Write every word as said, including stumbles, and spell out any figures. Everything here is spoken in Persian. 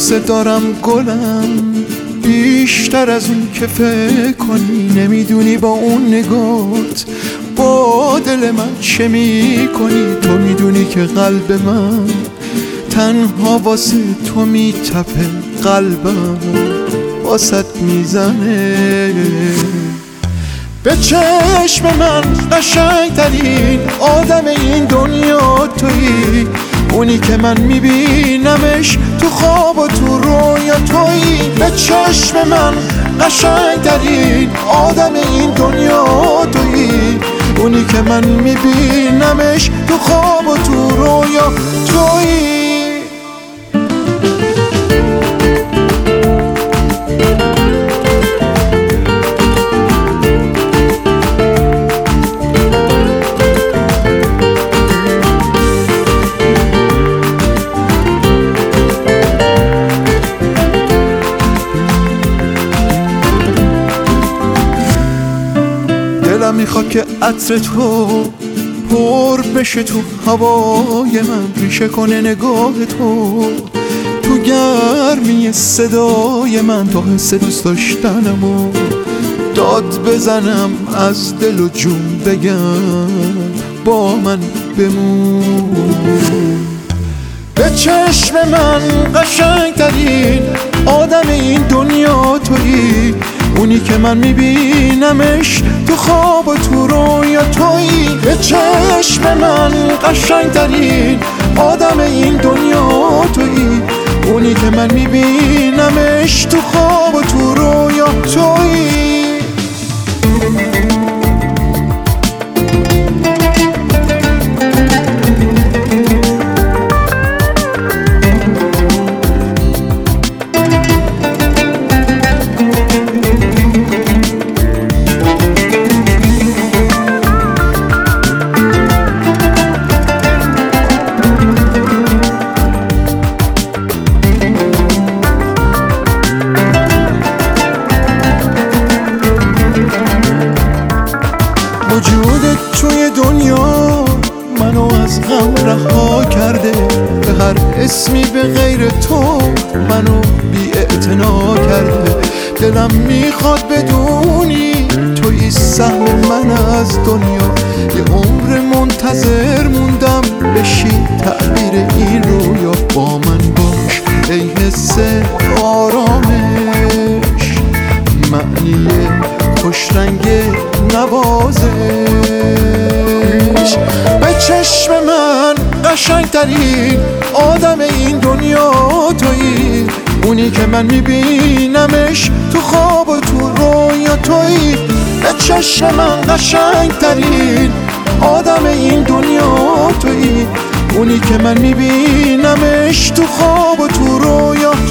دوست دارم گلم، بیشتر از اون که فکر کنی. نمیدونی با اون نگات با دل من چه میکنی. تو میدونی که قلب من تنها واسه تو میتپه، قلبم واسط میزنه. به چشم من قشنگترین آدم این دنیا تویی، اونی که من میبینمش تو خواب و تو رویا تویی. به چشم من قشنگترین آدم این دنیا تویی، اونی که من میبینمش تو خواب و تو رویا تویی. دلم میخواد که عطر تو پر بشه تو هوای من، ریشه کنه نگاه تو تو گرمی صدای من، تا حس دوست داشتنمو داد بزنم از دل و جون بگم با من بمون. به چشم من قشنگترین آدم این دنیا تویی، اونی که من میبینمش تو خواب و تو رویا تویی. به چشم من قشنگترین آدم این دنیا تویی، اونی که من میبینمش تو خواب و تو رویا تویی. وجودت توی دنیا منو از غم رها کرده، به هر اسمی به غیر تو منو بی اعتنا کرده. دلم میخواد بدونی توی سهم من از دنیا، یه عمر منتظر موندم بشی تعبیر این رویا. با من باش ای حس آرامش، معنی خوشرنگ نوازش. به چشم من قشنگترین آدم این دنیا تویی، اونی که من میبینمش تو خواب و تو رویا تویی. به چشم من قشنگترین آدم این دنیا تویی، اونی که من میبینمش تو خواب و تو رویا